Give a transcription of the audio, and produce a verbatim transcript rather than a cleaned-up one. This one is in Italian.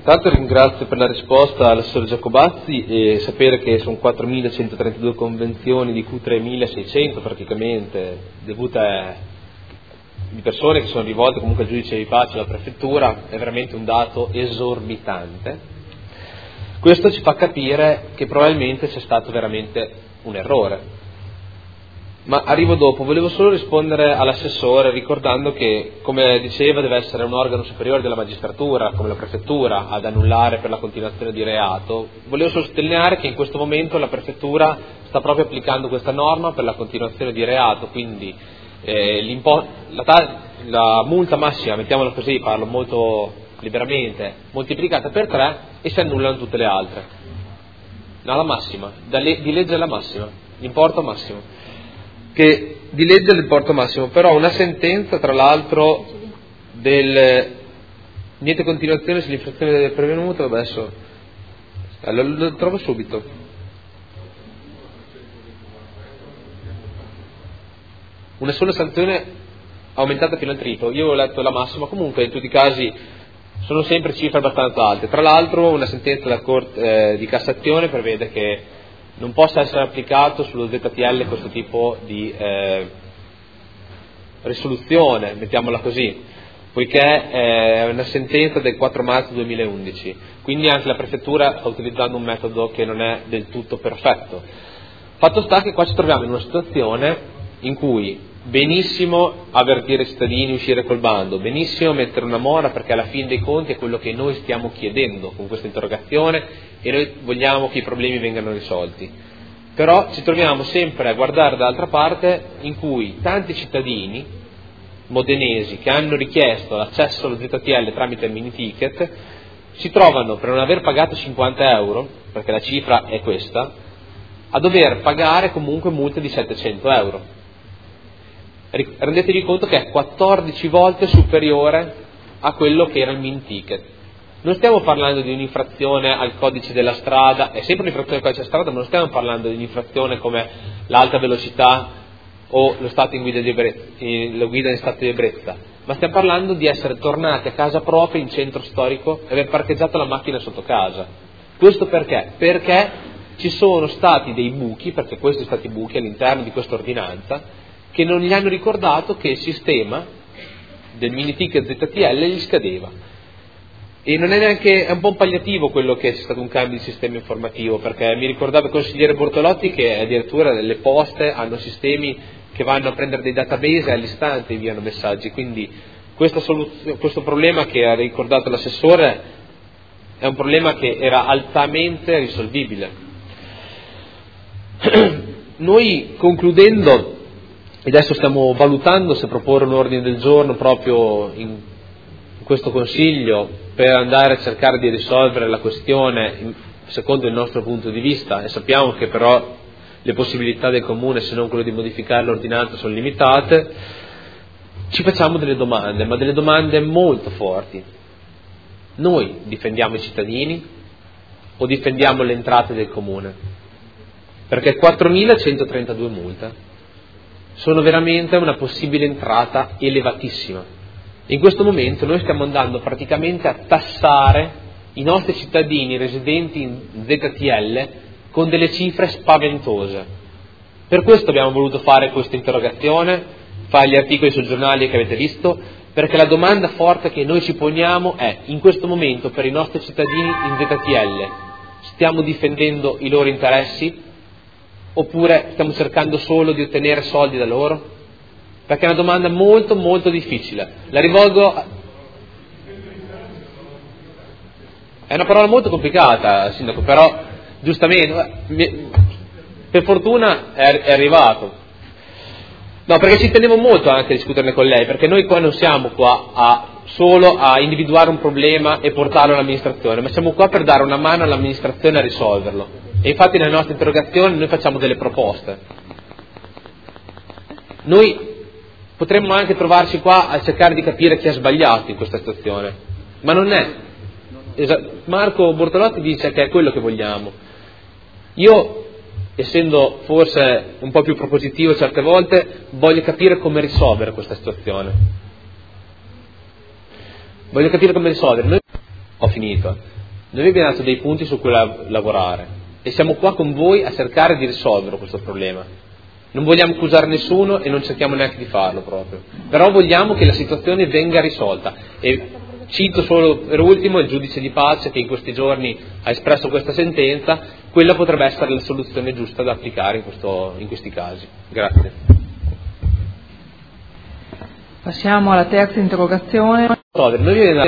Intanto ringrazio per la risposta all'assessore Giacobazzi e sapere che sono quattromilacentotrentadue convenzioni, di cui tremilaseicento praticamente dovute a di persone che sono rivolte comunque al giudice di pace alla prefettura, è veramente un dato esorbitante. Questo ci fa capire che probabilmente c'è stato veramente un errore. Ma arrivo dopo, volevo solo rispondere all'assessore ricordando che, come diceva, deve essere un organo superiore della magistratura, come la prefettura, ad annullare per la continuazione di reato. Volevo sottolineare che in questo momento la prefettura sta proprio applicando questa norma per la continuazione di reato, quindi eh, la, ta- la multa massima, mettiamola così, parlo molto liberamente, moltiplicata per tre e si annullano tutte le altre. No, la massima, da le- di legge la massima, l'importo massimo. Che di legge l'importo massimo, però una sentenza tra l'altro del niente continuazione se l'infrazione è prevenuta, vabbè adesso lo, lo trovo subito. Una sola sanzione aumentata fino al triplo, io ho letto la massima, comunque in tutti i casi sono sempre cifre abbastanza alte. Tra l'altro una sentenza della Corte eh, di Cassazione prevede che non possa essere applicato sullo Z T L questo tipo di eh, risoluzione, mettiamola così, poiché è una sentenza del quattro marzo duemilaundici, quindi anche la prefettura sta utilizzando un metodo che non è del tutto perfetto. Fatto sta che qua ci troviamo in una situazione in cui benissimo avvertire i cittadini, uscire col bando, benissimo mettere una mora, perché alla fine dei conti è quello che noi stiamo chiedendo con questa interrogazione e noi vogliamo che i problemi vengano risolti. Però ci troviamo sempre a guardare dall'altra parte, in cui tanti cittadini modenesi che hanno richiesto l'accesso allo Z T L tramite il mini ticket si trovano, per non aver pagato cinquanta euro, perché la cifra è questa, a dover pagare comunque multe di settecento euro. Rendetevi conto che è quattordici volte superiore a quello che era il mini ticket. Non stiamo parlando di un'infrazione al codice della strada, è sempre un'infrazione al codice della strada, ma non stiamo parlando di un'infrazione come l'alta velocità o lo stato in guida di ebbrezza, la guida in stato di ebbrezza, ma stiamo parlando di essere tornati a casa propria in centro storico e aver parcheggiato la macchina sotto casa. Questo perché? Perché ci sono stati dei buchi, perché questi sono stati buchi all'interno di questa ordinanza, che non gli hanno ricordato che il sistema del mini ticket Z T L gli scadeva. E non è neanche, è un po' un palliativo quello che c'è stato un cambio di sistema informativo, perché mi ricordava il consigliere Bortolotti che addirittura le poste hanno sistemi che vanno a prendere dei database e all'istante inviano messaggi, quindi questa soluzio- questo problema che ha ricordato l'assessore è un problema che era altamente risolvibile. Noi, concludendo, adesso stiamo valutando se proporre un ordine del giorno proprio in questo Consiglio per andare a cercare di risolvere la questione secondo il nostro punto di vista, e sappiamo che però le possibilità del Comune, se non quello di modificare l'ordinanza, sono limitate. Ci facciamo delle domande, ma delle domande molto forti. Noi difendiamo i cittadini o difendiamo le entrate del Comune? Perché quattromilacentotrentadue multe sono veramente una possibile entrata elevatissima. In questo momento noi stiamo andando praticamente a tassare i nostri cittadini residenti in Z T L con delle cifre spaventose. Per questo abbiamo voluto fare questa interrogazione, fare gli articoli sui giornali che avete visto, perché la domanda forte che noi ci poniamo è: in questo momento per i nostri cittadini in Z T L stiamo difendendo i loro interessi oppure stiamo cercando solo di ottenere soldi da loro? Perché è una domanda molto molto difficile. La rivolgo a... è una parola molto complicata, Sindaco, però giustamente per fortuna è, è arrivato. No, perché ci tenevo molto anche a discuterne con lei, perché noi qua non siamo qua a, solo a individuare un problema e portarlo all'amministrazione, ma siamo qua per dare una mano all'amministrazione a risolverlo. E infatti nelle nostre interrogazioni noi facciamo delle proposte. Noi potremmo anche trovarci qua a cercare di capire chi ha sbagliato in questa situazione, ma non è. Marco Bortolotti dice che è quello che vogliamo. Io, essendo forse un po' più propositivo certe volte, voglio capire come risolvere questa situazione. Voglio capire come risolvere. Noi... Ho finito. Noi vi abbiamo dato dei punti su cui la- lavorare e siamo qua con voi a cercare di risolvere questo problema. Non vogliamo accusare nessuno e non cerchiamo neanche di farlo proprio, però vogliamo che la situazione venga risolta. E cito solo per ultimo il giudice di pace che in questi giorni ha espresso questa sentenza, quella potrebbe essere la soluzione giusta da applicare in, questo, in questi casi. Grazie. Passiamo alla terza interrogazione. Noi vi